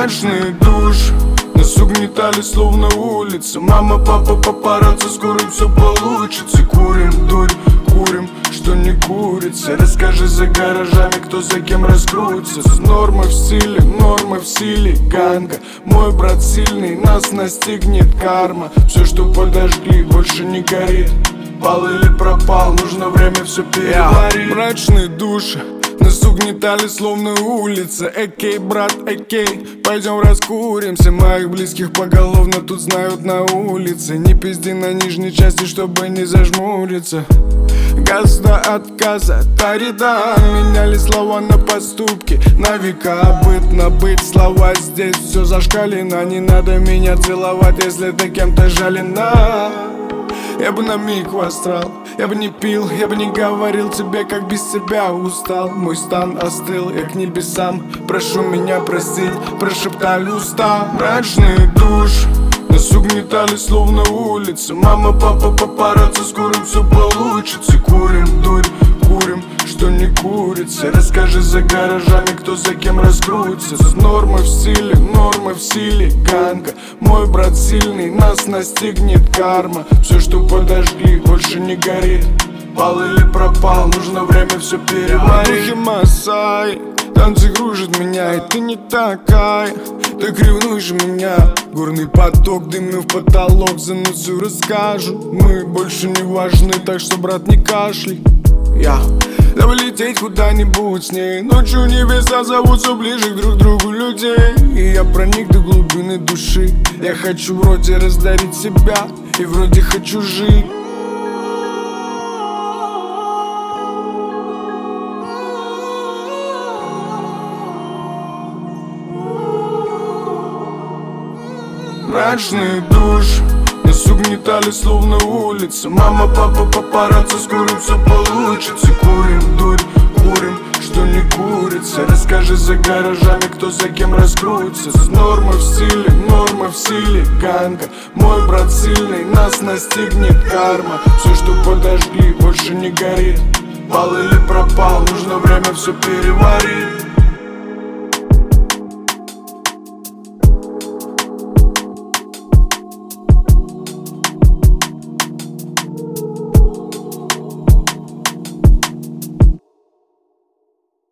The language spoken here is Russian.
Мрачный душ, нас угнетали словно улицы. Мама, папа, папарацци, скоро все получится. Курим, дурь, курим, что не курица. Расскажи за гаражами, кто за кем раскрутится. Нормы в силе, ганга. Мой брат сильный, нас настигнет карма. Все, что подожгли, больше не горит. Пал или пропал, нужно время все переварить. Мрачные души, нас угнетали словно улица. Экей, брат, экей, пойдем раскуримся. Моих близких поголовно тут знают на улице. Не пизди на нижней части, чтобы не зажмуриться. Газ до отказа, тарида. Меняли слова на поступки. На века быт на быть. Слова здесь все зашкалено. Не надо меня целовать, если ты кем-то жалена. Я бы на миг в астрал, я бы не пил, я бы не говорил тебе, как без тебя устал. Мой стан остыл, я к небесам, прошу меня простить, прошептали уста. Мрачный душ, нас угнетали словно улицы. Мама, папа, папарацци, скоро все получится. Курим, дурь, курим, что не курица. Расскажи за гаражами, кто за кем раскрутится. Нормы в силе, ганга. Мой брат сильный, нас настигнет карма. Все, что подожгли, больше не горит. Пал или пропал, нужно время все переварить. Масай, танцы кружат меня, и ты не такая. Так ревнуешь меня. Горный поток, дымный в потолок. Заносу, расскажу. Мы больше не важны, так что, брат, не кашляй. Давай лететь куда-нибудь с ней. Ночью небеса зовут все ближе к друг другу людей. И я проник до глубины души. Я хочу вроде раздарить себя, и вроде хочу жить. Мрачный душ, нас угнетали словно улицы. Мама, папа, папарацци, скоро все получится. Курим, дурь, курим, что не курица. Расскажи за гаражами, кто за кем раскрутится. Нормы в силе, ганга. Мой брат сильный, нас настигнет карма. Все, что подожгли, больше не горит. Пал или пропал, нужно время все переварить.